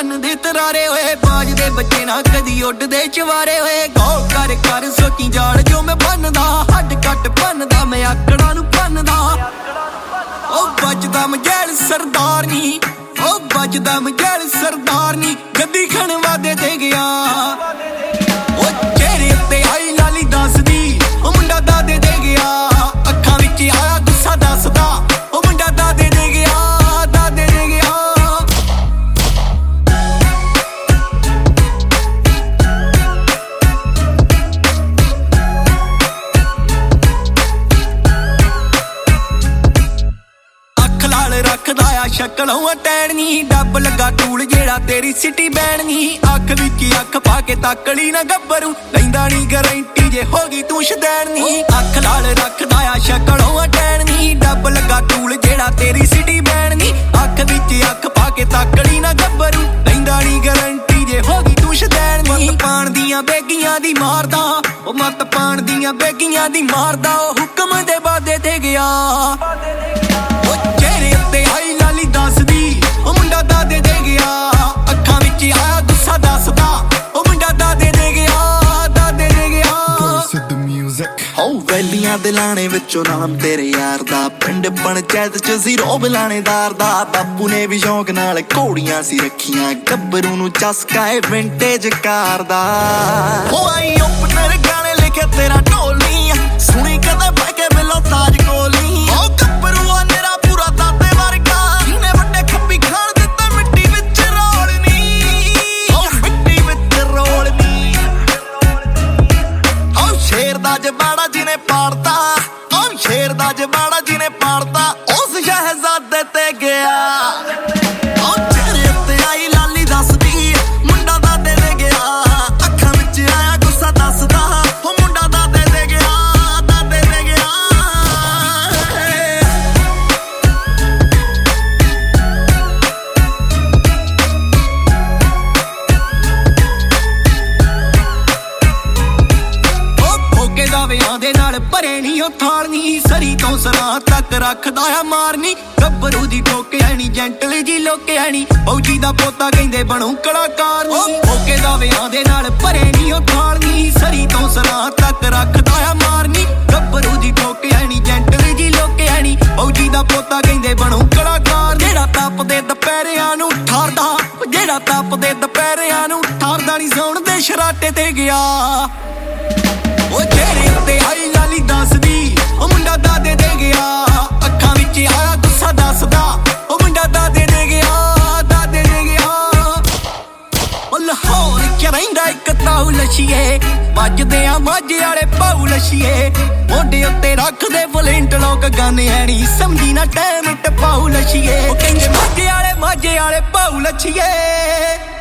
ਬੰਨਦੇ ਤਰਾਰੇ ਹੋਏ ਬਾਜ ਦੇ ਬੱਚੇ ਨਾ ਕਦੀ ਉੱਡਦੇ ਚਵਾਰੇ ਹੋਏ ਗੌਰ ਕਰ ਕਰ ਸੋਚੀ ਜਾਣ ਜੋ ਮੈਂ ਬੰਨਦਾ ਹੱਡ ਕੱਟ ਬੰਨਦਾ ਮੈਂ ਆਕੜਾਂ ਨੂੰ ਬੰਨਦਾ ਉਹ ਵੱਜਦਾ ਮਜੈਲ ਸਰਦਾਰ ਨੀ ਉਹ ਵੱਜਦਾ ਮਜੈਲ ਸਰਦਾਰ ਨੀ ਗੱਡੀ ਖਣ ਵਾਦੇ ਤੇ ਗਿਆ ਉਹ ਚਿਹਰੇ ਉੱਤੇ ਆਈ ਲਾਲੀ ਦੱਸਦੀ ਉਹ ਮੁੰਡਾ ਦਾਦੇ ਦੇ ਗਿਆ ਅੱਖਾਂ ਵਿੱਚ ਆਇਆ ਗੁੱਸਾ ਦੱਸਦਾ ਉਹ ਮੁੰਡਾ ਦਾਦੇ ਦੇ ਗਿਆ ਦਾਦੇ ਦੇ ਗਿਆ ਰੱਖਦਾ ਆ ਸ਼ਕਲੋਂ ਅਟੈਣਨੀ ਡੱਬ ਲੱਗਾ ਟੂਲ ਜਿਹੜਾ ਤੇਰੀ ਸਿਟੀ ਬੈਣਨੀ ਅੱਖ ਵਿੱਚ ਅੱਖ ਪਾ ਕੇ ਤਾਕੜੀ ਨਾ ਗੱਭਰੂ ਲੈਂਦਾ ਨੀ ਗਾਰੰਟੀ ਜੇ ਹੋ ਗਈ ਤੂੰ ਸ਼ਦੈਣਨੀ ਅੱਖ ਲਾਲ ਰੱਖਦਾ ਆ ਸ਼ਕਲੋਂ ਅਟੈਣਨੀ ਡੱਬ ਲੱਗਾ ਟੂਲ ਜਿਹੜਾ ਤੇਰੀ ਸਿਟੀ ਬੈਣਨੀ ਅੱਖ ਵਿੱਚ ਅੱਖ ਪਾ ਕੇ ਤਾਕੜੀ ਨਾ ਗੱਭਰੂ ਲੈਂਦਾ ਨੀ ਗਾਰੰਟੀ ਜੇ ਹੋ ਗਈ ਤੂੰ ਸ਼ਦੈਣਨੀ ਮਤ ਪਾਣ ਦੀਆਂ ਬੇਗੀਆਂ ਦੀ ਮਾਰਦਾ ਉਹ ਮਤ ਪਾਣ ਦੀਆਂ ਬੇਗੀਆਂ ਦੀ ਮਾਰਦਾ ਉਹ ਹੁਕਮ ਦੇ ਵਾਦੇ ਤੇ ਗਿਆ ਤੇ ਆਈ ਲਾਲੀ ਦੱਸਦੀ ਉਹ ਮੁੰਡਾ ਦਾਦੇ ਦੇ ਗਿਆ ਅੱਖਾਂ ਵਿੱਚ ਆਇਆ ਗੁੱਸਾ ਦੱਸਦਾ ਉਹ ਮੁੰਡਾ ਦਾਦੇ ਦੇ ਗਿਆ ਦਾਦੇ ਦੇ ਗਿਆ ਸਿੱਧ ਮਿਊਜ਼ਿਕ ਹੋ ਵੈਲੀਆਂ ਦੇ ਲਾਣੇ ਵਿੱਚੋਂ ਨਾਮ ਤੇਰੇ ਯਾਰ ਦਾ ਪਿੰਡ ਪੰਚਾਇਤ ਚ ਜ਼ੀਰੋ ਬਲਾਣੇਦਾਰ ਦਾ ਬਾਪੂ ਨੇ ਵੀ ਸ਼ੌਂਕ ਨਾਲ ਘੋੜੀਆਂ ਸੀ ਰੱਖੀਆਂ ਗੱਭਰੂ ਨੂੰ ਚਸਕਾ ਏ ਵਿੰਟੇਜ ਕਾਰ ਦਾ ਉਹ ਆਈ ਓਪਨਰ ਗਾਣੇ ਲਿਖੇ ਤੇਰਾ ਢੋਲ ਨੀ ਸੁਣੀ ਕਦੇ ਬਹਿ ਕੇ ਮਿਲੋ ਤਾਜ ਕੋਲ ਨੀ ਉਹ ਗੱਭਰੂ ਆ ਮੇਰਾ ਪੂਰਾ ਦਾਦੇ ਵਰਗਾ ਜਿਹਨੇ ਵੱਡੇ ਖੱਪੀ ਖਾਣ ਦਿੱਤਾ ਮਿੱਟੀ ਵਿੱਚ ਰੋਲਨੀ ਉਹ ਮਿੱਟੀ ਵਿੱਚ ਰੋਲਨੀ ਉਹ ਸ਼ੇਰ ਦਾ ਜਬਾੜਾ ਜਿਹਨੇ ਪਾੜਦਾ ਉਹ ਸ਼ੇਰ ਦਾ ਜਬਾੜਾ ਜਿਹਨੇ ਪਾੜਦਾ ਉਸ ਸ਼ਹਿਜ਼ਾਦੇ ਤੇ ਗਿਆ ਉਹ ਤੇਰੇ ਉੱਤੇ ਆਈ ਲਾਲੀ ਦੱਸਦੀ ਮੁੰਡਾ ਦਾਦੇ ਦੇ ਗਿਆ ਅੱਖਾਂ ਵਿੱਚ ਆਇਆ ਗੁੱਸਾ ਦੱਸਦਾ ਉਹ ਮੁੰਡਾ ਦਾਦੇ ਦੇ ਗਿਆ ਦਾਦੇ ਦੇ ਗਿਆ ਭੋਗੇ ਦਾ ਵਿਆਹ ਦੇ ਨਾਲ ਭਰੇ ਨੀ ਉਹ ਥਾਲਨੀ ਸਰੀ ਤੋਂ ਸਰਾਂ ਤੱਕ ਰੱਖਦਾ ਆ ਮਾਰਨੀ ਗੱਭਰੂ ਦੀ ਠੋਕੇ ਐਣੀ ਜੈਂਟਲ ਜੀ ਲੋਕੇ ਐਣੀ ਫੌਜੀ ਦਾ ਪੋਤਾ ਕਹਿੰਦੇ ਬਣੂ ਕਲਾਕਾਰ ਨੀ ਭੋਗੇ ਦਾ ਵਿਆਹ ਦੇ ਨਾਲ ਭਰੇ ਨੀ ਉਹ ਥਾਲਨੀ ਸਰੀ ਤੋਂ ਸਰਾਂ ਤੱਕ ਰੱਖਦਾ ਆ ਮਾਰਨੀ ਗੱਭਰੂ ਦੀ ਠੋਕੇ ਐਣੀ ਜੈਂਟਲ ਜੀ ਲੋਕੇ ਐਣੀ ਫੌਜੀ ਦਾ ਪੋਤਾ ਕਹਿੰਦੇ ਬਣੂ ਕਲਾਕਾਰ ਜਿਹੜਾ ਤਪਦੇ ਦੁਪਹਿਰਿਆਂ ਨੂੰ ਠਾਰਦਾ ਜਿਹੜਾ ਤਪਦੇ ਦੁਪਹਿਰਿਆਂ ਨੂੰ ਠਾਰਦਾ ਨੀ ਸੌਣ ਦੇ ਸ਼ਰਾਟੇ ਤੇ ਗਿਆ ਉਹ ਚਿਹਰੇ ਉੱਤੇ ਆਈ ਲਾਲੀ ਦੱਸਦੀ ਉਹ ਮੁੰਡਾ ਦਾਦੇ ਦੇ ਗਿਆ ਅੱਖਾਂ ਵਿੱਚ ਆਇਆ ਗੁੱਸਾ ਦੱਸਦਾ ਉਹ ਮੁੰਡਾ ਦਾਦੇ ਦੇ ਗਿਆ ਦਾਦੇ ਦੇ ਗਿਆ ਉਹ ਲਾਹੌਰ ਚ ਰਹਿੰਦਾ ਇੱਕ ਤਾਊ ਲਸ਼ੀਏ ਵੱਜਦੇ ਆ ਮਾਝੇ ਵਾਲੇ ਪਾਉ ਲਸ਼ੀਏ ਮੋਢੇ ਉੱਤੇ ਰੱਖਦੇ ਵਲੈਂਟ ਲੋਕ ਗਾਨੇ ਐਣੀ ਸਮਝੀ ਨਾ ਟਾਈਮ ਟਪਾਉ ਲਸ਼ੀਏ ਉਹ ਕਹਿੰਦੇ ਮਾਝੇ ਵਾਲੇ ਪਾਉ ਲਸ਼ੀਏ